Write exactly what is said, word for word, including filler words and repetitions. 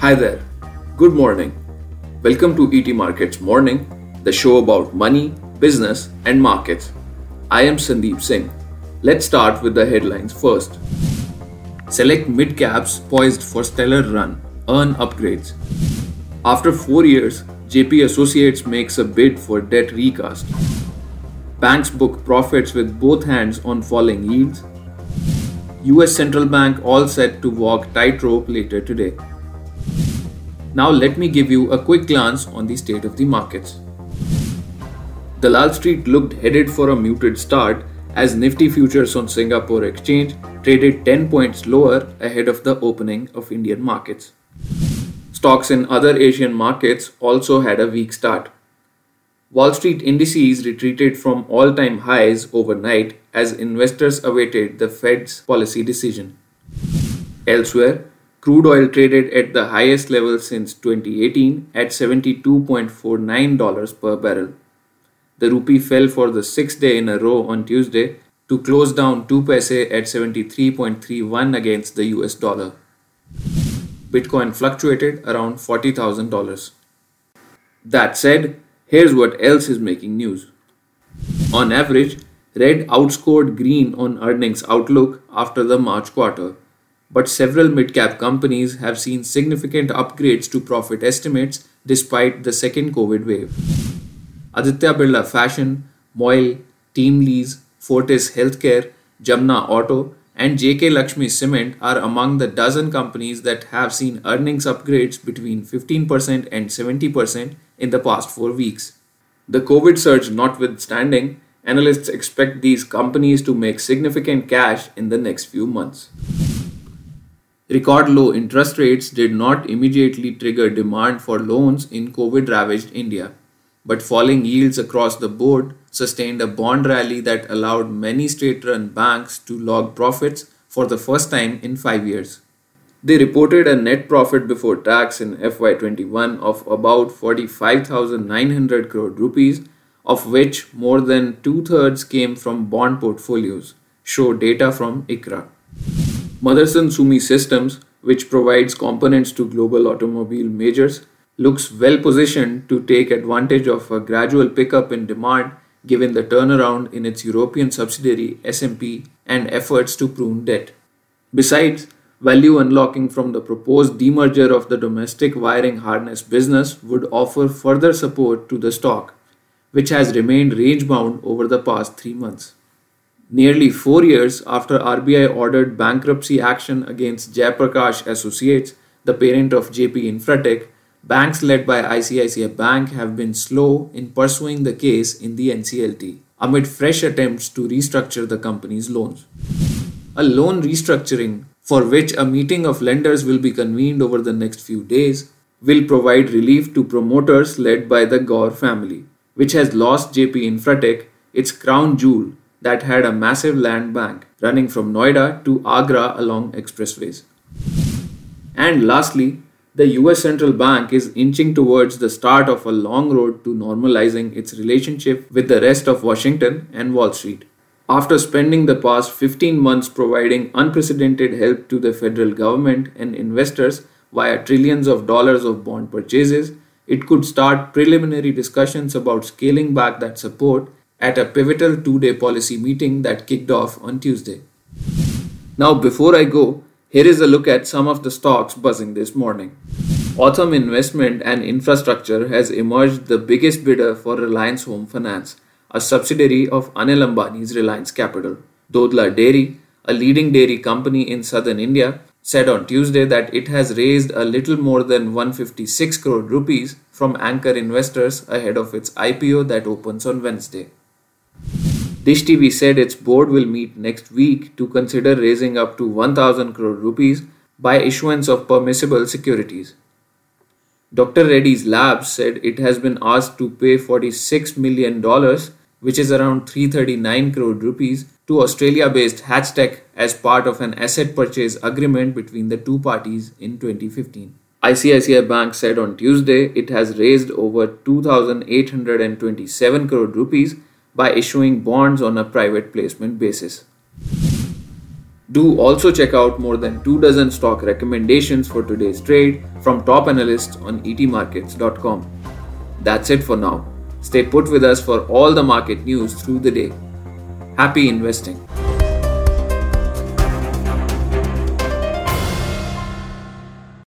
Hi there. Good morning. Welcome to E T Markets Morning, the show about money, business, and markets. I am Sandeep Singh. Let's start with the headlines first. Select mid-caps poised for stellar run, earn upgrades. After four years, J P Associates makes a bid for debt recast. Banks book profits with both hands on falling yields. U S Central Bank all set to walk tightrope later today. Now let me give you a quick glance on the state of the markets. Dalal Street looked headed for a muted start as Nifty futures on Singapore Exchange traded ten points lower ahead of the opening of Indian markets. Stocks in other Asian markets also had a weak start. Wall Street indices retreated from all-time highs overnight as investors awaited the Fed's policy decision. Elsewhere, crude oil traded at the highest level since twenty eighteen at seventy-two point four nine dollars per barrel. The rupee fell for the sixth day in a row on Tuesday to close down two paise at seventy-three point three one against the U S dollar. Bitcoin fluctuated around forty thousand dollars. That said, here's what else is making news. On average, red outscored green on earnings outlook after the March quarter, but several mid-cap companies have seen significant upgrades to profit estimates despite the second COVID wave. Aditya Birla Fashion, M O I L, TeamLease, Fortis Healthcare, Jamna Auto, and J K Lakshmi Cement are among the dozen companies that have seen earnings upgrades between fifteen percent and seventy percent in the past four weeks. The COVID surge notwithstanding, analysts expect these companies to make significant cash in the next few months. Record low interest rates did not immediately trigger demand for loans in COVID-ravaged India, but falling yields across the board sustained a bond rally that allowed many state-run banks to log profits for the first time in five years. They reported a net profit before tax in F Y twenty-one of about forty-five thousand nine hundred crore rupees, of which more than two-thirds came from bond portfolios, show data from I C R A. Motherson Sumi Systems, which provides components to global automobile majors, looks well positioned to take advantage of a gradual pickup in demand given the turnaround in its European subsidiary S M P and efforts to prune debt. Besides, value unlocking from the proposed demerger of the domestic wiring harness business would offer further support to the stock, which has remained range-bound over the past three months. Nearly four years after R B I ordered bankruptcy action against Jayaprakash Associates, the parent of J P Infratech, banks led by I C I C I Bank have been slow in pursuing the case in the N C L T, amid fresh attempts to restructure the company's loans. A loan restructuring, for which a meeting of lenders will be convened over the next few days, will provide relief to promoters led by the Gaur family, which has lost J P Infratech, its crown jewel, that had a massive land bank running from Noida to Agra along expressways. And lastly, the U S Central Bank is inching towards the start of a long road to normalizing its relationship with the rest of Washington and Wall Street. After spending the past fifteen months providing unprecedented help to the federal government and investors via trillions of dollars of bond purchases, it could start preliminary discussions about scaling back that support at a pivotal two-day policy meeting that kicked off on Tuesday. Now, before I go, here is a look at some of the stocks buzzing this morning. Autumn Investment and Infrastructure has emerged the biggest bidder for Reliance Home Finance, a subsidiary of Anil Ambani's Reliance Capital. Dodla Dairy, a leading dairy company in southern India, said on Tuesday that it has raised a little more than one hundred fifty-six crore rupees from anchor investors ahead of its I P O that opens on Wednesday. Dish T V said its board will meet next week to consider raising up to one thousand crore rupees by issuance of permissible securities. Doctor Reddy's Labs said it has been asked to pay forty-six million dollars, which is around three hundred thirty-nine crore rupees, to Australia-based Hatchtech as part of an asset purchase agreement between the two parties in twenty fifteen. I C I C I Bank said on Tuesday it has raised over two thousand eight hundred twenty-seven crore rupees by issuing bonds on a private placement basis. Do also check out more than two dozen stock recommendations for today's trade from top analysts on e t markets dot com. That's it for now. Stay put with us for all the market news through the day. Happy investing!